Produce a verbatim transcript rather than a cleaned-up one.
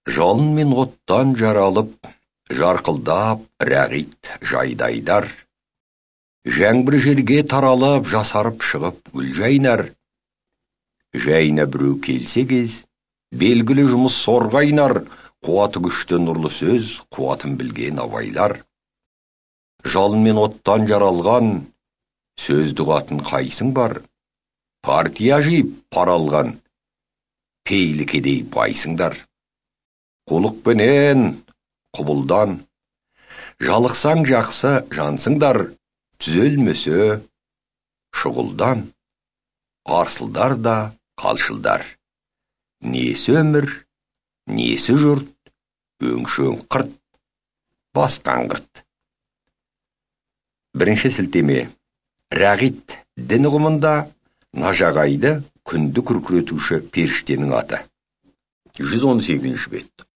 Жалын мен оттан жаралып, жарқылдап рәғит жайдайдар. Жәңбір жерге таралып, жасарып шығып гүл жайнар. Жайына біреу келсе кез, белгілі жұмыс сорғайнар. Қуаты күшті нұрлы сөз, қуатын білген абайлар. Жалын мен оттан жаралған, сөзді қатын қайсың бар? Партия жиып паралған, пейлі кедей байсыңдар. Құлықпенен, құбылдан, жалықсаң жақсы жансыңдар. Түзелмесе шұғылдан, арсылдар да қалшылдар. Несі өмір, несі жұрт, өңшөң қырт, бастан қырт. Бірінші сілтеме. Рәғит дін ұғымында нажағайды күнді күркіретуші періштенің аты. жүз он сегізінші бет.